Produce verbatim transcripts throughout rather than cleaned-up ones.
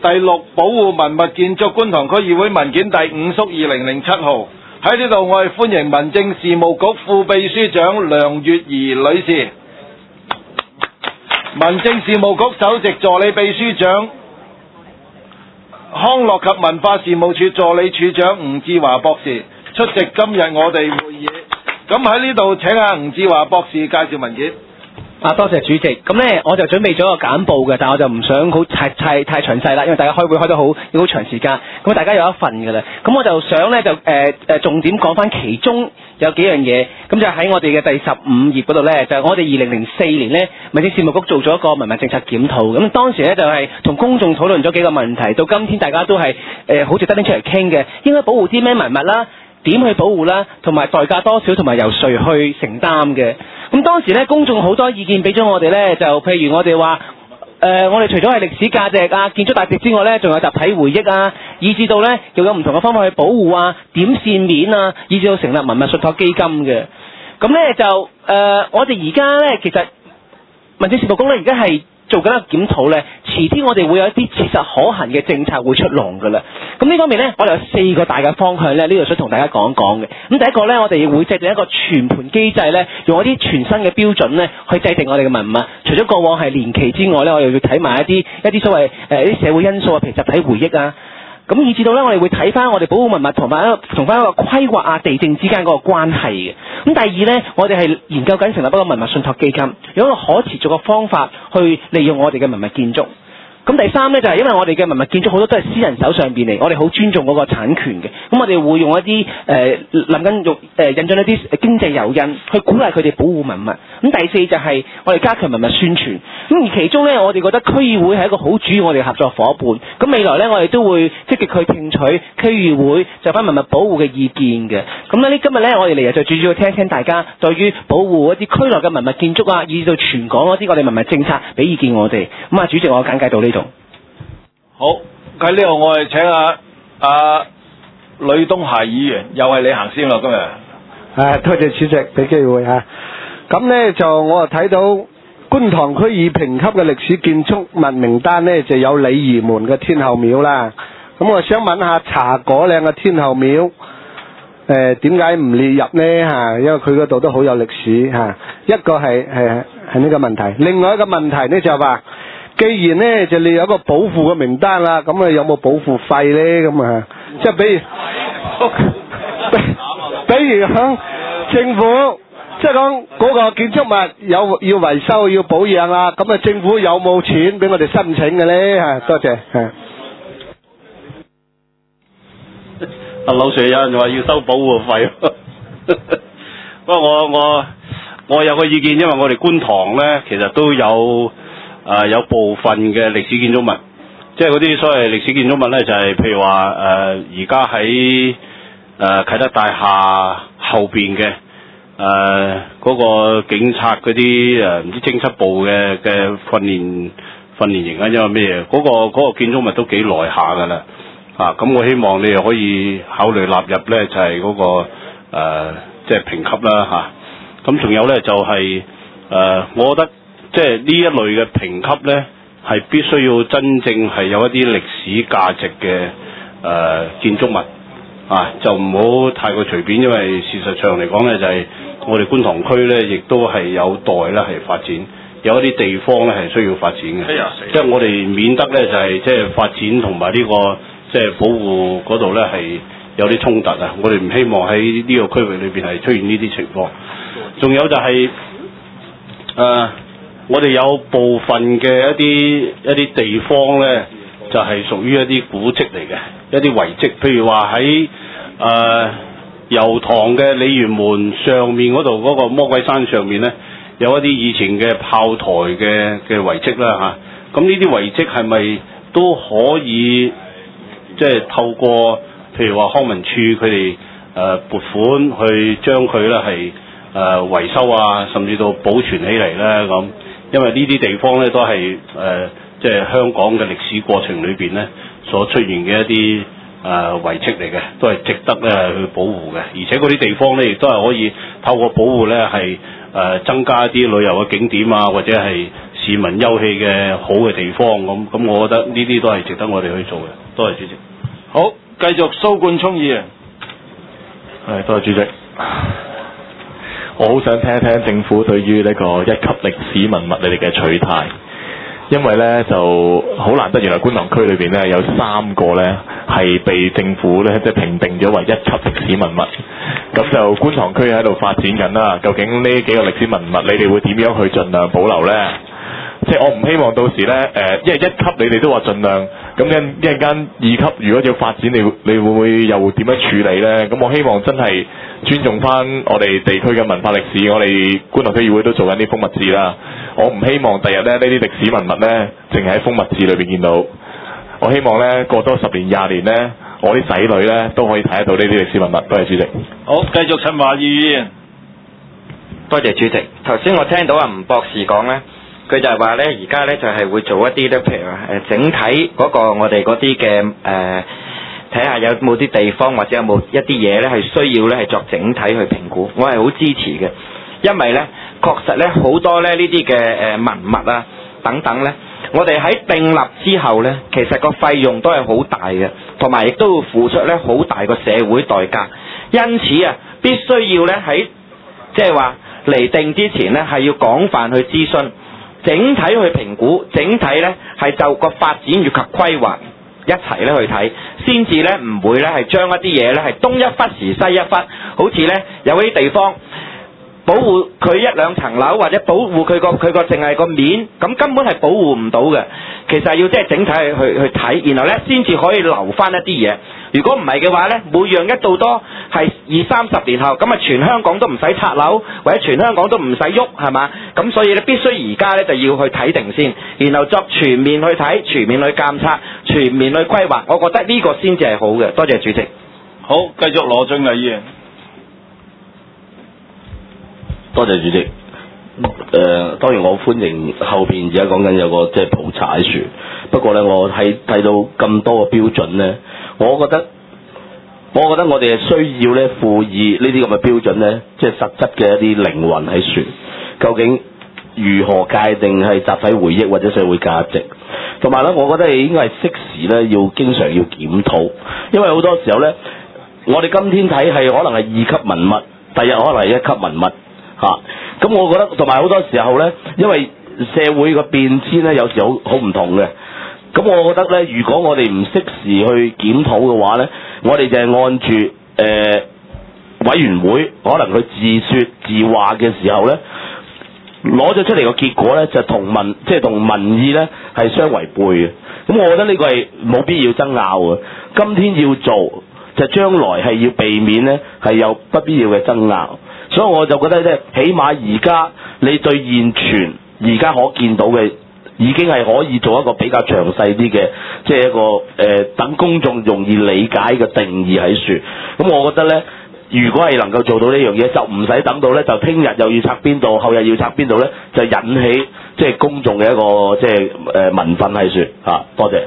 第六保護文物建築觀塘區議會文件第五縮二零零七號。喺呢度我哋歡迎民政事務局副秘書長梁月儀女士，民政事務局首席助理秘書長康樂及文化事務處助理處長吳志華博士出席今日我哋會議。咁喺呢度請阿吳志華博士介紹文件。 啊，多謝主席。咁呢，我就準備咗個簡報嘅，但我就唔想好太太太詳細啦，因為大家開會開得好要好長時間，咁大家有一份㗎啦。咁我就想呢，就誒誒、呃、重點講翻其中有幾樣嘢。咁就喺我哋嘅第十五頁嗰度呢，就係、我哋二零零四年呢，民政事務局做咗一個文物政策檢討。咁當時呢，就係、是、同公眾討論咗幾個問題，到今天大家都係誒好值得拎出嚟傾嘅，應該保護啲咩文物啦？點去保護啦，同埋代價多少，同埋由誰去承擔嘅。咁當時咧，公眾好多意見俾咗我哋咧，就譬如我哋話，誒、呃，我哋除咗係歷史價值啊、建築價值之外咧，仲有集體回憶啊，以至到咧又有唔同嘅方法去保護啊、點線面啊，以至到成立文物信託基金嘅。咁咧就誒、呃，我哋而家咧其實民政事務局咧而家係做緊一個檢討咧，遲啲我哋會有一啲切實可行嘅政策會出籠㗎啦。咁呢方面咧，我哋有四個大嘅方向咧，呢度想同大家講一講嘅。咁第一個咧，我哋會制定一個全盤機制咧，用一啲全新嘅標準咧，去制定我哋嘅文物。除咗過往係年期之外咧，我哋要睇埋一啲一啲所謂誒啲社會因素啊，譬如集體回憶啊。咁以至到咧，我哋會睇翻我哋保護文物同埋一個同翻一個規劃啊、地政之間嗰個關係嘅。咁第二咧，我哋係研究緊成立一個文物信託基金，用一個可持續嘅方法去利用我哋嘅文物建築。咁第三咧就係、是、因為我哋嘅文物建築好多都係私人手上邊嚟，我哋好尊重嗰個產權嘅。咁我哋會用一啲誒諗緊用誒引進一啲經濟誘因去鼓勵佢哋保護文物。咁第四就係我哋加強文物宣傳。咁而其中咧，我哋覺得區議會係一個好主要我哋嘅合作伙伴。咁未來咧，我哋都會積極去聽取區議會就翻文物保護嘅意見嘅。咁咧，今日咧我哋嚟就最主要聽一聽大家對於保護一啲區內嘅文物建築啊，以至到全港嗰啲我哋文物政策俾意見我哋。咁啊，主席我簡介到呢度。 好，喺呢度我哋請阿阿呂東霞議員，又係你行先啦今日。 誒，多謝主席俾機會嚇。咁呢就我啊睇到觀塘區已評級嘅歷史建築物名單呢，就有鯉魚門嘅天后廟啦。咁我想問下茶果嶺嘅天后廟，誒點解唔列入呢嚇？因為佢嗰度都好有歷史嚇。一個係係係呢個問題，另外一個問題呢就話。既然咧就你有一個保護嘅名單啦，咁啊有冇保護費咧？咁啊，即係比如，比如響政府，即係講嗰個建築物有要維修要保養啦，咁啊政府有冇錢俾我哋申請嘅咧？嚇，多謝。 阿老 Sir 有人話要收保護費，不過我我我有個意見，因為我哋觀塘咧其實都有。誒、呃、有部分嘅歷史建築物，即係嗰啲所謂歷史建築物咧，就係、是、譬如話誒而家喺誒啟德大廈後邊嘅誒嗰個警察嗰啲誒唔知偵緝部嘅嘅訓練訓練營啊，因為咩嘢？嗰、那個嗰、那個建築物都幾耐下㗎啦，啊咁我希望你又可以考慮納入咧，就係、是、嗰、那個即係、呃就是、評級啦嚇。咁、啊、仲有咧就係、是、誒、呃，我覺得。即係呢一類嘅評級呢，係必須要真正係有一啲歷史價值嘅誒、呃、建築物啊，就唔好太過隨便，因為事實上嚟講呢，就係、是、我哋觀塘區呢，亦都係有待呢係發展，有一啲地方呢係需要發展嘅，即係我哋免得呢，就係即係發展同埋呢個即係、就是、保護嗰度呢係有啲衝突啊！我哋唔希望喺呢個區域裏邊係出現呢啲情況。仲有就係、是、誒。呃我哋有部分嘅一啲一啲地方咧，就係、是、屬於一啲古蹟嚟嘅，一啲遺蹟。譬如話喺誒油塘嘅鯉魚門上面嗰度嗰個魔鬼山上面咧，有一啲以前嘅炮台嘅嘅遺蹟啦嚇。咁呢啲遺蹟係咪都可以即係、就是、透過譬如話康文署佢哋誒撥款去將佢咧係誒維修啊，甚至到保存起嚟咧咁？因為呢啲地方咧都係誒，即係香港嘅歷史過程裏邊咧所出現嘅一啲誒遺蹟嚟嘅，都係值得咧去保護嘅。而且嗰啲地方咧亦都係可以透過保護咧係誒增加一啲旅遊嘅景點啊，或者係市民休憩嘅好嘅地方。咁咁，我覺得呢啲都係值得我哋去做嘅。多謝主席。 好，繼續蘇冠聰議員。 係，多謝主席。我好想聽一聽政府對於呢個一級歷史文物你哋嘅取態，因為呢就好難得，原來觀塘區裏邊呢有三個呢係被政府呢即係評定咗為一級歷史文物，咁就觀塘區喺度發展緊啦。究竟呢幾個歷史文物你哋會點樣去盡量保留呢？即係我唔希望到時呢，誒，因為一級你哋都話盡量，咁一一陣間二級如果要發展，你你會唔會又點樣處理呢？咁我希望真係尊重翻我哋地區嘅文化歷史，我哋觀塘區議會都做緊啲風物誌啦。我唔希望第日咧呢啲歷史文物呢淨係喺風物誌裏邊見到。我希望呢過多十年廿年呢，我啲仔女呢都可以睇得到呢啲歷史文物。多謝主席。 好，繼續陳華義議員。 多謝主席。頭先我聽到阿吳博士講呢。佢就係話咧，而家咧就係會做一啲咧，譬如話誒整體嗰個我哋嗰啲嘅誒，睇下有冇啲地方或者有冇一啲嘢咧係需要咧係作整體去評估，我係好支持嘅，因為咧確實咧好多咧呢啲嘅誒文物啊等等咧，我哋喺訂立之後咧，其實個費用都係好大嘅，同埋亦都會付出咧好大個社會代價，因此啊，必須要咧喺即係話釐定之前咧係要廣泛去諮詢。整體去評估，整體呢係就個發展以及規劃一齊咧去睇，先至呢唔會呢係將一啲嘢呢係東一忽時西一忽，好似呢有啲地方保護佢一兩層樓或者保護佢個佢個淨係個面，咁根本係保護唔到嘅。其實要即係整體去去去睇，然後呢先至可以留翻一啲嘢。如果唔係嘅話呢，每樣一到多係二三十年後，咁啊全香港都唔使拆樓，或者全香港都唔使喐，係嘛？咁所以呢，必須而家呢就要去睇定先，然後作全面去睇、全面去監測、全面去規劃。我覺得呢個先至係好嘅。多謝主席。 好，繼續羅俊毅議員。 多謝主席。誒、呃，當然我歡迎後邊而家講緊有個即係普查喺樹，不過呢，我睇睇到咁多個標準呢，我覺得我覺得我哋係需要呢賦予呢啲咁嘅標準呢，即係實質嘅一啲靈魂喺樹。究竟如何界定係集體回憶或者社會價值？同埋呢，我覺得係應該係適時呢，要經常要檢討，因為好多時候呢，我哋今天睇係可能係二級文物，第日可能係一級文物。嚇、啊！咁我覺得同埋好多時候呢，因為社會個變遷呢，有時好好唔同嘅。咁我覺得呢，如果我哋唔適時去檢討嘅話呢，我哋就係按住誒、呃、委員會可能佢自説自話嘅時候呢，攞咗出嚟個結果呢，就同民即係同民意呢係相違背嘅。咁我覺得呢個係冇必要爭拗嘅。今天要做，就將來係要避免呢係有不必要嘅爭拗。所以我就覺得咧，起碼而家你對現存而家可見到嘅，已經係可以做一個比較詳細啲嘅，即係一個誒、呃、等公眾容易理解嘅定義喺樹。咁我覺得咧，如果係能夠做到呢樣嘢，就唔使等到咧，就聽日又要拆邊度，後日要拆邊度咧，就引起即係公眾嘅一個即係誒民憤喺樹嚇。多謝。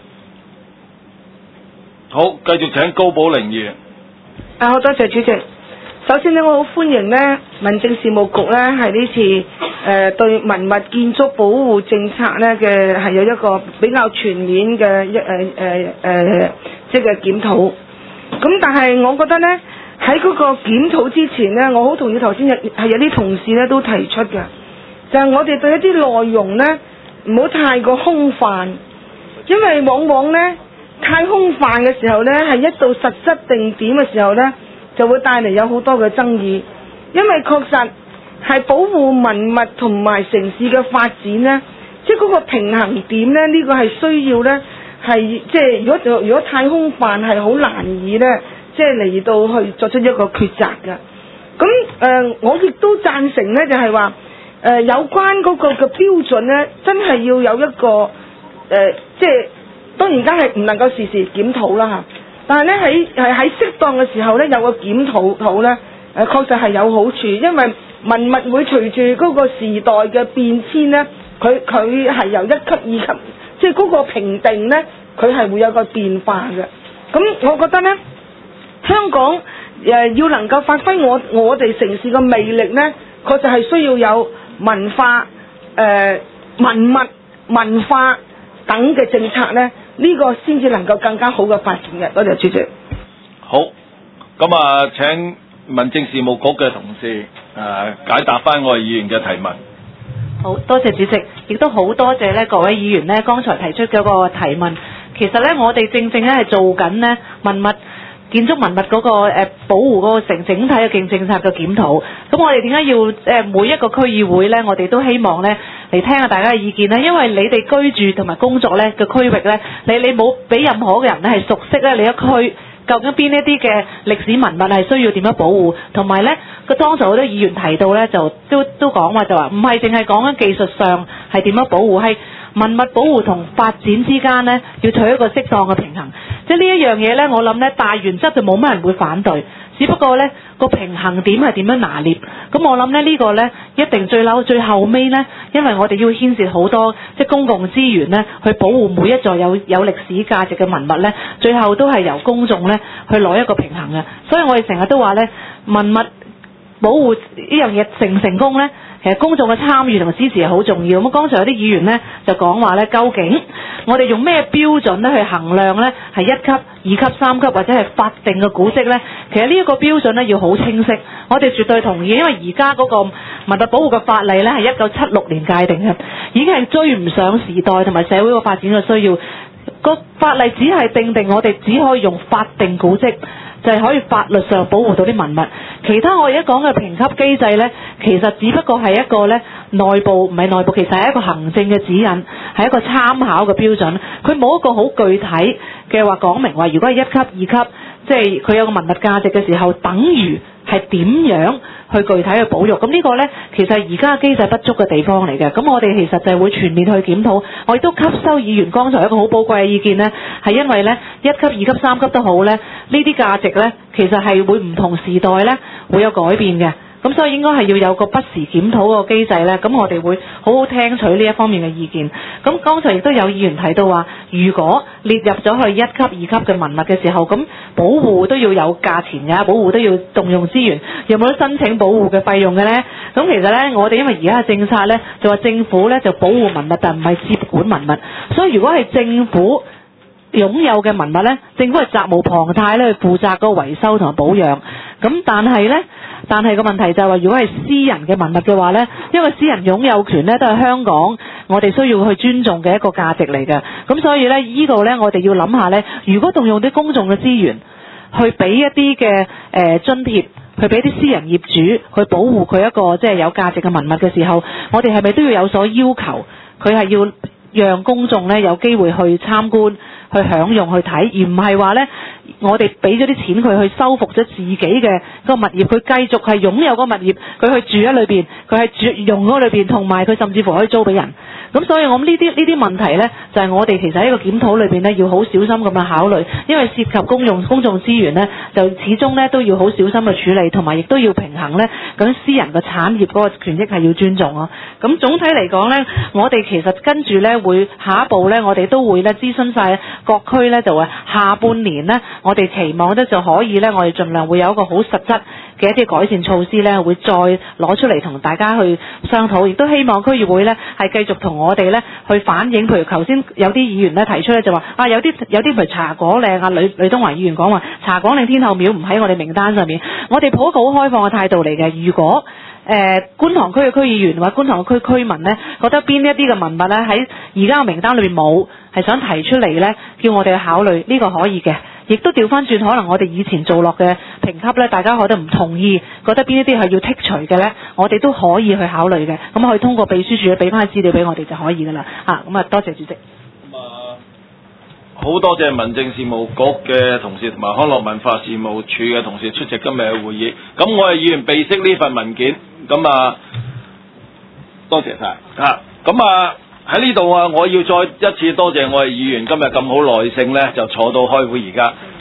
好，繼續請高寶玲議員。 啊，好多謝主席。首先呢，我好歡迎呢民政事務局呢係呢次誒、呃、對文物建築保護政策呢嘅係有一個比較全面嘅一誒誒誒即係檢討。咁但係我覺得呢，喺嗰個檢討之前呢，我好同意頭先有係有啲同事呢都提出嘅，就係、是、我哋對一啲內容呢唔好太過空泛，因為往往呢太空泛嘅時候呢，係一到實質定點嘅時候呢，就會帶嚟有好多嘅爭議，因為確實係保護文物同埋城市嘅發展呢，即係嗰個平衡點呢，呢、這個係需要呢，係即係如果如果太空泛係好難以呢，即係嚟到去作出一個抉擇嘅。咁誒、呃，我亦都贊成呢，就係話誒有關嗰個嘅標準呢，真係要有一個誒、呃，即係當然而家係唔能夠時時檢討啦嚇。但係咧喺係喺適當嘅時候咧有個檢討討咧，誒確實係有好處，因為文物會隨住嗰個時代嘅變遷咧，佢佢係由一級二級，即係嗰個評定咧，佢係會有個變化嘅。咁我覺得咧，香港誒、呃、要能夠發揮我我哋城市嘅魅力咧，確實係需要有文化誒、呃、 文物、文化等嘅政策呢，呢、這個先至能夠更加好嘅發展嘅。多謝主席。 好，咁啊，請民政事務局嘅同事誒、呃、解答翻我哋議員嘅提問。 好多謝主席，亦都好多謝咧各位議員咧剛才提出嗰個提問。其實咧，我哋正正咧係做緊咧文物、建築文物嗰、那個、呃、保護嗰個成整體嘅政政策嘅檢討。咁我哋點解要誒、呃、每一個區議會咧，我哋都希望咧嚟聽下大家嘅意見咧，因為你哋居住同埋工作咧嘅區域咧，你你冇俾任何嘅人咧係熟悉咧你一區。究竟邊一啲嘅歷史文物係需要點樣保護，同埋呢個當時好多議員提到呢，就都都講話就話唔係淨係講緊技術上係點樣保護，係文物保護同發展之間呢要取一個適當嘅平衡。即係呢一樣嘢呢，我諗呢大原則就冇乜人會反對，只不過呢個平衡點係點樣拿捏。咁我諗呢呢個呢一定最嬲最後尾呢，因為我哋要牽涉好多即係公共資源呢去保護每一座有有歷史價值嘅文物呢，最後都係由公眾呢去攞一個平衡嘅。所以我哋成日都話呢，文物保護呢樣嘢成唔成功呢？其實公眾嘅參與同支持係好重要。咁剛才有啲議員呢就講話呢，究竟我哋用咩標準呢去衡量呢？係一級、二級、三級或者係法定嘅古蹟呢？其實呢一個標準呢要好清晰。我哋絕對同意，因為而家嗰個文物保護嘅法例呢係一九七六年界定嘅，已經係追唔上時代同埋社會嘅發展嘅需要。個法例只係定定我哋只可以用法定古蹟，就係可以法律上保護到啲文物。其他我而家講嘅評級機制呢，其實只不過係一個呢內部，唔係內部，其實係一個行政嘅指引，係一個參考嘅標準。佢冇一個好具體嘅話講明話，如果係一級、二級，即係佢有個文物價值嘅時候，等於係點樣去具體去保育。咁呢個呢，其實而家機制不足嘅地方嚟嘅。咁我哋其實就係會全面去檢討。我亦都吸收議員剛才一個好寶貴嘅意見呢，係因為呢一級、二級、三級都好呢，呢啲價值呢，其實係會唔同時代呢會有改變嘅。咁所以應該係要有個不時檢討個機制呢，咁我哋會好好聽取呢一方面嘅意見。咁剛才亦都有議員提到話，如果列入咗去一級、二級嘅文物嘅時候，咁保護都要有價錢㗎，保護都要動用資源，有冇得申請保護嘅費用嘅呢？咁其實呢，我哋因為而家嘅政策呢，就話政府呢就保護文物，但唔係接管文物。所以如果係政府擁有嘅文物呢，政府係責無旁貸咧去負責嗰個維修同埋保養。咁但係呢，但係個問題就係話，如果係私人嘅文物嘅話呢，因為私人擁有權呢都係香港我哋需要去尊重嘅一個價值嚟嘅。咁所以呢，呢度呢，我哋要諗下呢，如果動用啲公眾嘅資源去俾一啲嘅誒津貼，去俾啲私人業主去保護佢一個即係有價值嘅文物嘅時候，我哋係咪都要有所要求？佢係要讓公眾呢有機會去參觀、去享用、去睇，而唔係話呢，我哋俾咗啲錢佢去修復咗自己嘅個物業，佢繼續係擁有個物業，佢去住喺裏邊，佢係住用嗰裏邊，同埋佢甚至乎可以租俾人。咁所以我諗呢啲呢啲問題呢，就係、是、我哋其實喺個檢討裏邊呢，要好小心咁樣考慮，因為涉及公用公眾資源呢，就始終呢都要好小心去處理，同埋亦都要平衡呢。咁私人嘅產業嗰個權益係要尊重咯。咁總體嚟講呢，我哋其實跟住呢會下一步呢，我哋都會呢諮詢晒各區呢，就話下半年呢，我哋期望呢就可以呢，我哋盡量會有一個好實質嘅一啲改善措施呢，會再攞出嚟同大家去商討，亦都希望區議會呢係繼續同我哋呢去反映。譬如頭先有啲議員呢提出呢，就話啊，有啲有啲譬如茶果嶺啊，呂呂東華議員講話茶果嶺天后廟唔喺我哋名單上面，我哋抱一個好開放嘅態度嚟嘅。如果誒、呃、觀塘區嘅區議員或者觀塘區區民呢，覺得邊一啲嘅文物呢喺而家嘅名單裏面冇，係想提出嚟呢，叫我哋去考慮，呢、呢個可以嘅。亦都調翻轉，可能我哋以前做落嘅評級呢，大家覺得唔同意，覺得邊一啲係要剔除嘅呢，我哋都可以去考慮嘅。咁可以通過秘書處俾翻資料俾我哋就可以噶啦。嚇，咁啊多謝主席。 咁啊，好多謝民政事務局嘅同事同埋康樂文化事務處嘅同事出席今日嘅會議。咁我係議員備悉呢份文件，咁啊多謝晒嚇。咁啊喺呢度啊，我要再一次多謝我哋議員今日咁好耐性呢，就坐到開會而家。